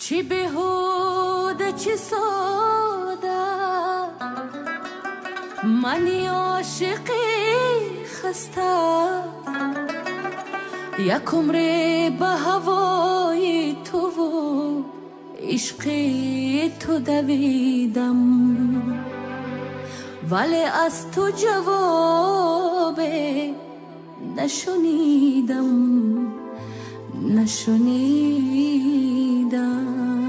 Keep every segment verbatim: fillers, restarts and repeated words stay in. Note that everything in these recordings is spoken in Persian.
چی بهوده چی ساده منی عاشقی خسته یک عمر به هوای تو و عشقی تو دویدم ولی از تو جواب نشنیدم نشنیدم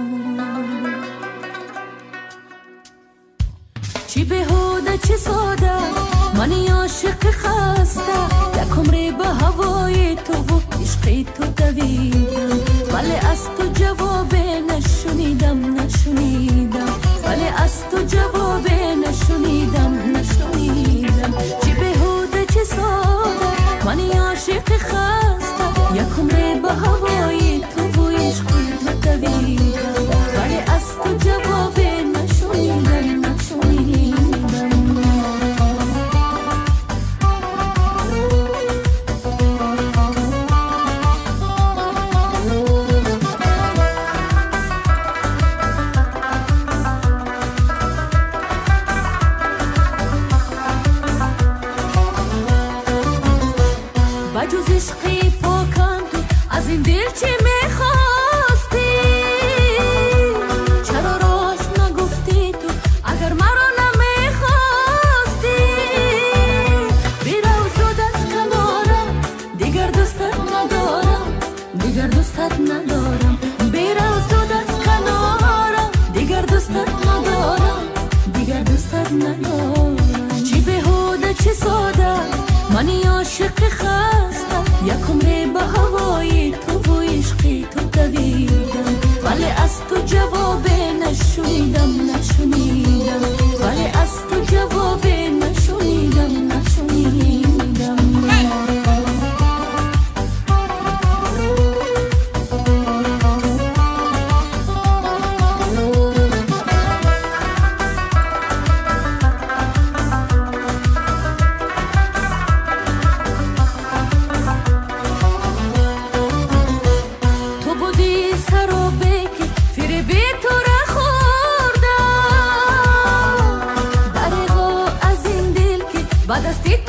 چی بهوده چی ساده منی عاشق خسته یک عمر به هوای تو و عشقی تو دویدم ولی از تو جواب نشنیدم نشنیدم ولی از تو جواب نشنیدم نشنیدم چی بهوده چی ساده منی عاشق خسته یک عمر به هوای تو و عشقی تو دویدم ولی از تو جواب نشنیدم نشنیدم بجز عشقی پاکم تو از این دل چی میخواستی چرا راست نگفتی تو اگر مرا نمیخواستی بیرو زود از کنارم دیگر دوستت ندارم دیگر دوستت ندارم بیرو زود از کنارم دیگر دوستت ندارم دیگر دوستت ندارم چی بهوده چی ساده منی عاشق خسته یک عمر به هوای تو و عشقی تو دویدم ولی از تو جواب نشنیدم نشنیدم ولی از تو جواب نشنیدم نشنیدم بعد از تی تو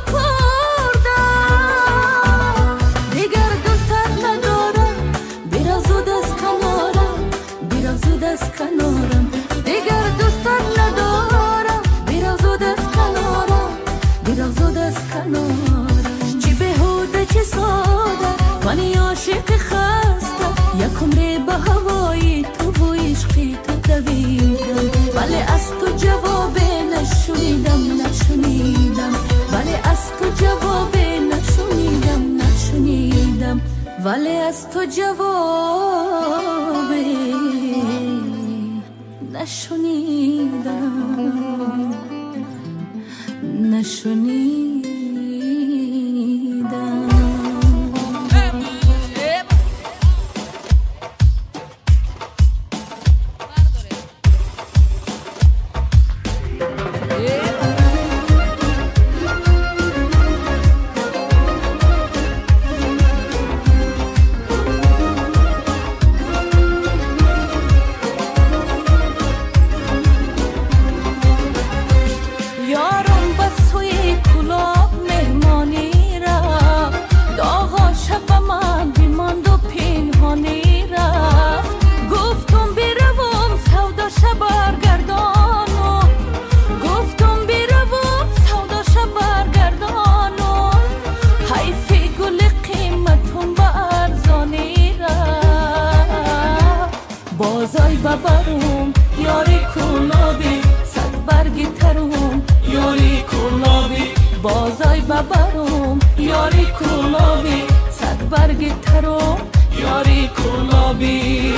سپردم دیگر دوستت ندارم بیرو زود از کنارم بیرو زود از کنارم دیگر دوستت ندارم بیرو زود از کنارم بیرو زود از کنارم چی بهوده چی ساده منی عاشق خسته یک عمر به هوای تو و عشقی تو دویدم ولی از تو جواب نشنیدم نشنیدم ولی از تو جواب نشنیدم نشنیدم ولی از تو جواب نشنیدم نشنیدم بازای ببرم یاری کلابی صد برگی ترم یاری کلابی بازای ببرم یاری کلابی صد برگی ترم یاری کلابی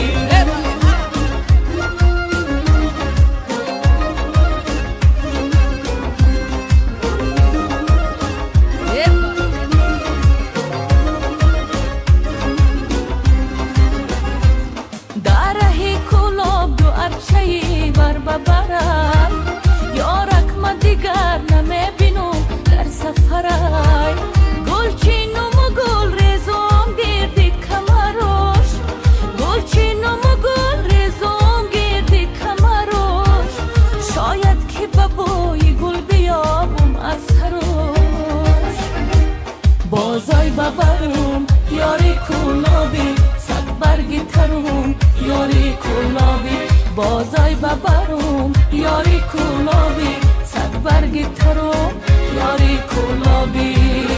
ببرم یارک ما دیگر نمیبینم در سفرای گل چینم و گل ریزم دیردی کمروش گل چینم و گل بازای ببرم یاری کلابی صد برگ ترو یاری کلابی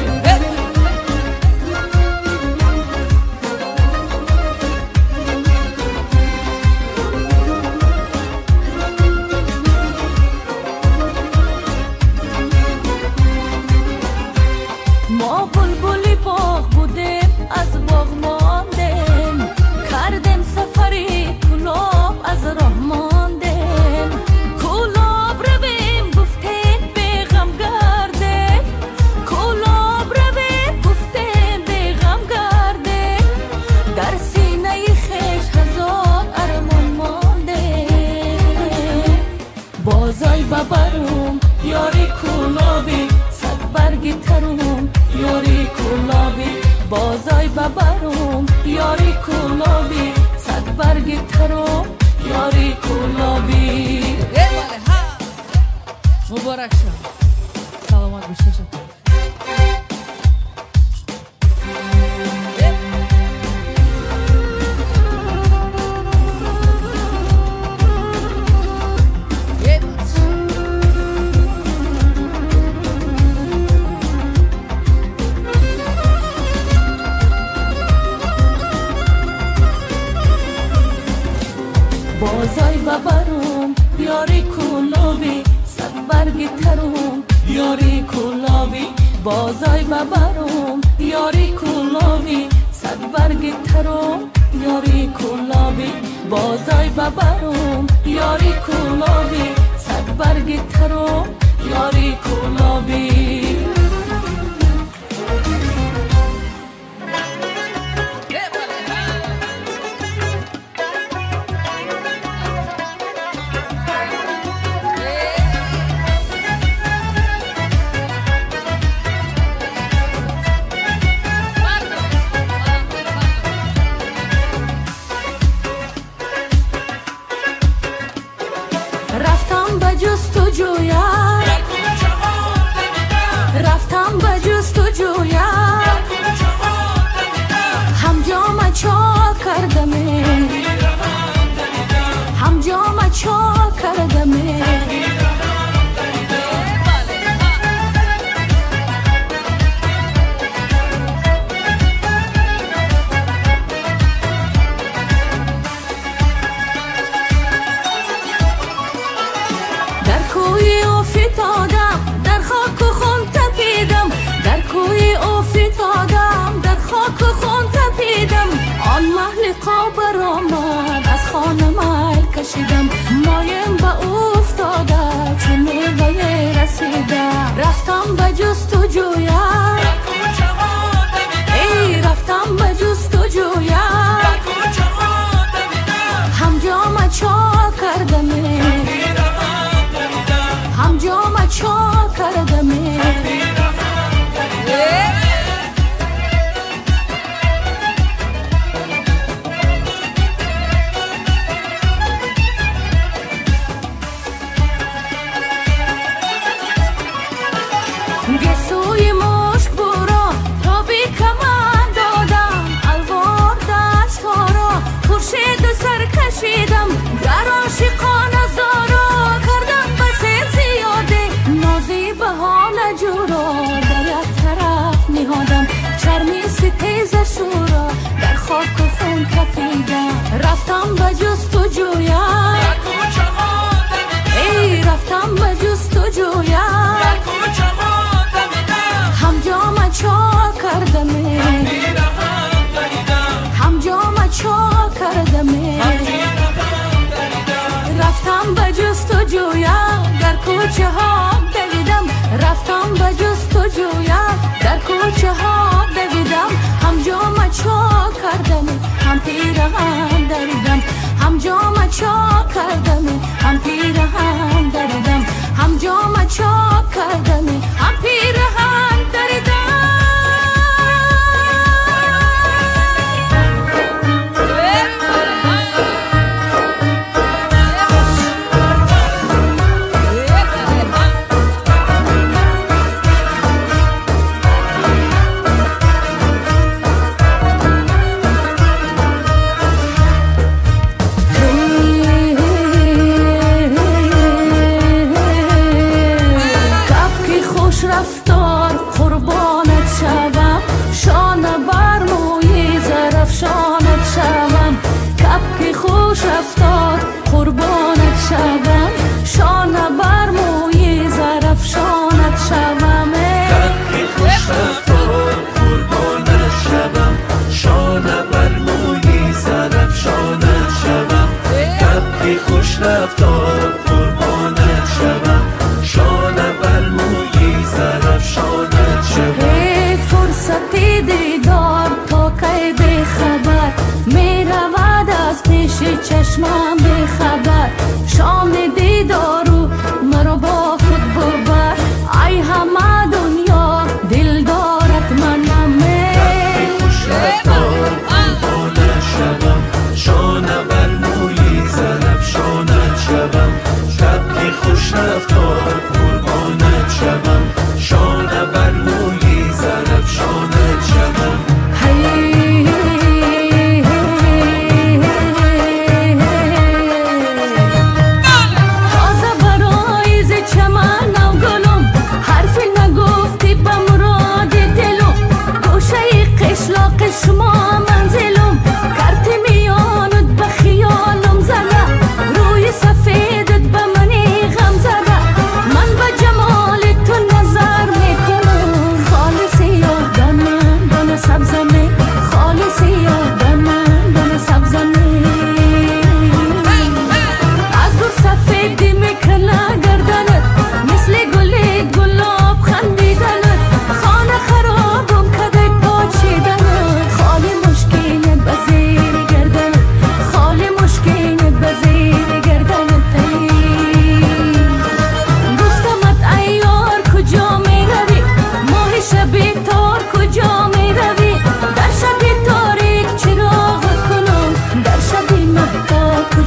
ما بلبلی باغ بودیم از باغ ماندیم کردیم سفری کلاب از راه ماندیم کلاب رویم گفتیم بیغم گردیم کلاب رویم گفتیم بیغم گردیم در سینه خیش هزار ارمان ماندیم بازای ببرم یاری کلابی صد برگ ترم یاری کلابی بازای ببرم یاری کلابی صد برگ ترم یاری کلابی مبارک شد سلامت بشه شد بازای ببرم یاری کلابی صد برگ ترم یاری کلابی بازای ببرم یاری کلابی صد برگ ترم یاری کلابی بازای ببرم یاری کلابی صد برگ ترم یاری کلابی رفتم به جستجویا رفتم به جستجویا هم جام چا کردم هم جام چا کردم در خاک و خون تپیدم در کوی افتادم در خاک و خون تپیدم آن محل قابر آمد از خانه مال کشیدم مایم به افتاده چون میوه رسیده رفتم به جستجویا ای رفتم به جستجویا هم جام چا کردم هم جام چا کردم گسوی مشک برا تا بی کمان دادم الوار دشت ها را خورشید سر کشیدم در عاشقانه زارا کردم بس زیاده نازی به حال جورا در یک طرف نهادم چرمی ستیز شورا در خاک و خون تپیدم رفتم به جستجویا ای رفتم به جستجویا هم جام چا کردم هم جام چا کردم رفتم به جستجویا در کوچه ها دویدم رفتم به جستجویا در کوچه ها دویدم هم جام چا کردم هم پیرهن دریدم هم جام چا کردم هم پیرهن دریدم هم جام چا کردم هم پیرهن دریدم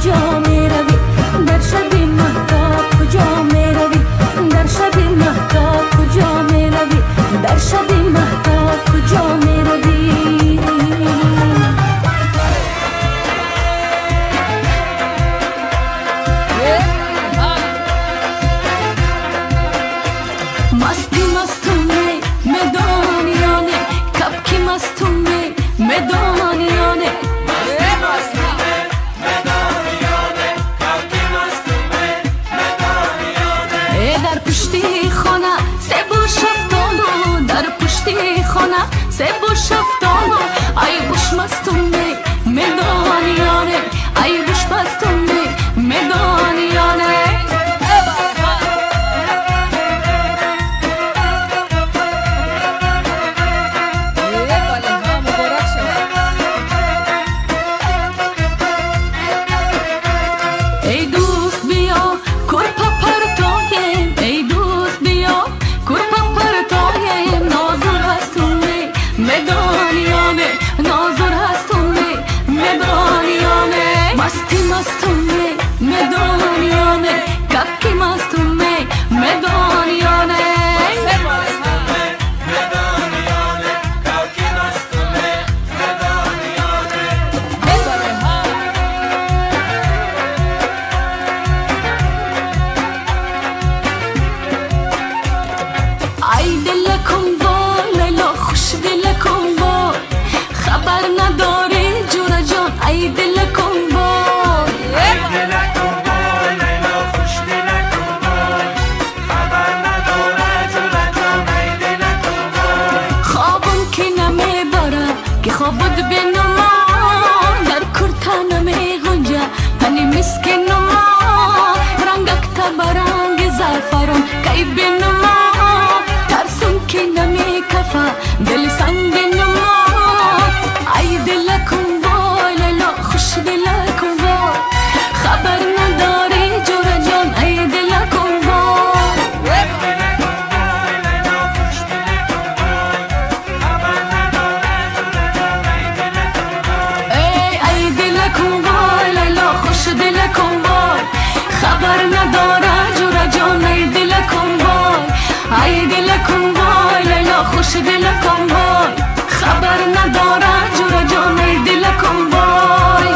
کجا می روی در شب مهتاب کجا می روی در شب مهتاب کجا می روی در شب مهتاب کجا می روی مستی مستونه مدانیانه کبکی مستونه مدانیانه در پشتی خانه سه بو شفتانو در پشتی خانه سه بو شفتانو ای بوش مستونه مدانیانه ای بوش مستونه مدانیانه ای دوست بیا کرپا پرتایم ای دوست بیا کرپا پرتایم نازور هستونه مدانیانه نازور هستونه مدانیانه مستی مستونه مدانیانه کبکی مستونه مدانیانه ای دلکم وای لیلا خوش دلکم وای خبر نداری جورا جان ای دلکم وای ای دلکم وای لیلا خوش دلکم وای خبر نداره جورا جان ای دلکم وای خوابم که نمیبره که خوابت بینما در کرتا نمی غنجه تنی مسکنما رنگک تبرنگ زعفران کی بینما ترسون که نمی کفه دل سنگ نما ای دلکم وای لیلا خوش دلکم وای خبر نداری جورا جان ای دلکم وای ای دلکم وای لیلا خوش دلکم وای خبر نداره جورا جان ای دلکم وای ای ای دلکم وای لیلا خوش دلکم وای خبر نداره جورا جان ای دلکم وای ای دلکم وای لیلا خوش دلکم وای خبر نداره جورا جان ای دلکم وای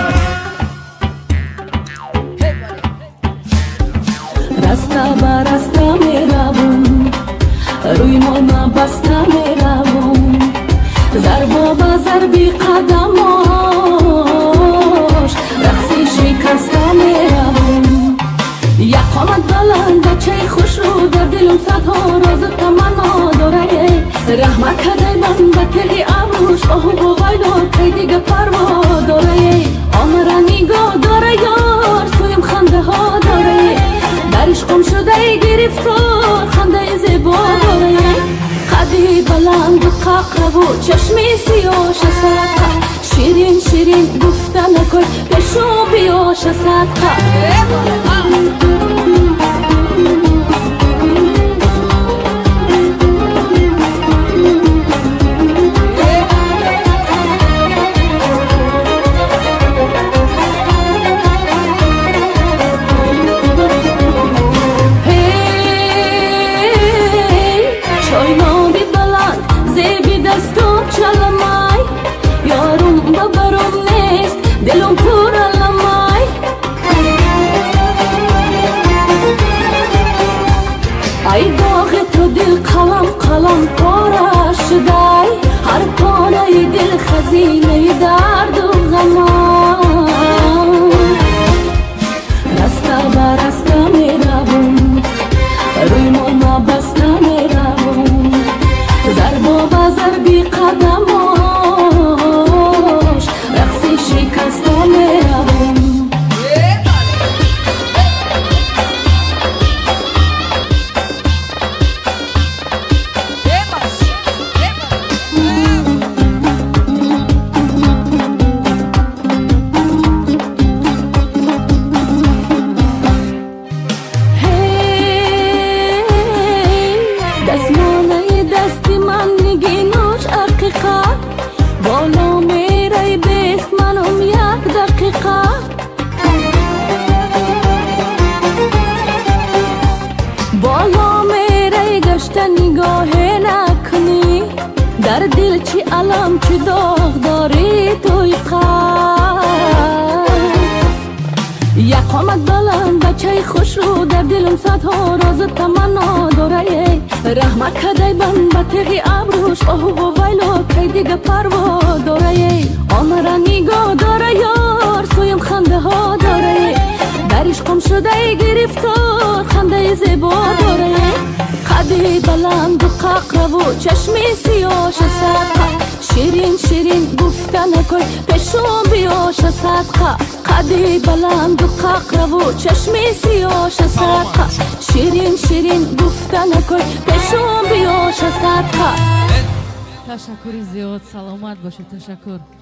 رسته به رسته می روم روی ما بسته می روم ضربا به ضربی قدماش رقصی شکسته می روم یک قامت بلند بچه خوش رو در دلم صدها راز تمنا داره رحمت کرده من به تلی ابروش آهو بغای دار که دیگه پروا داره آمره نگاه داره یار سویم خنده ها داره درش قم شده گرفتار خنده زیبا داره قدی بلند و ققرب و چشمی سیاش صدقه شیرین شیرین گفته نکن پشو بیاش صدقه دلم پر علمای ای داغ تو دل قلم قلم پاره شده هر پانه دل خزینه درد و غمان رسته به رسته می روم روی ما بسته می روم ضربا به ضربی قدماش رقصی شکسته می روم قامت بلند بچه خوش رو در دلم صدها راز تمنا داره رحمت کدای بند به تیغی ابروش آهو و ویلو که دیگه پروا داره آمره نگاه داره یار سویم خنده ها داره درش قم شده گرفتار خنده زیبا داره قدی بلند و ققره و چشمی سیاش صدقه شیرین شیرین گفتن کوی پیشون بیاش صدقه قدی بلند و ققره و چشمی سیاش صدقه شیرین شیرین گفتن کوی پیشون بیاش صدقه تشکر زیاد. سلامت باشید. تشکر.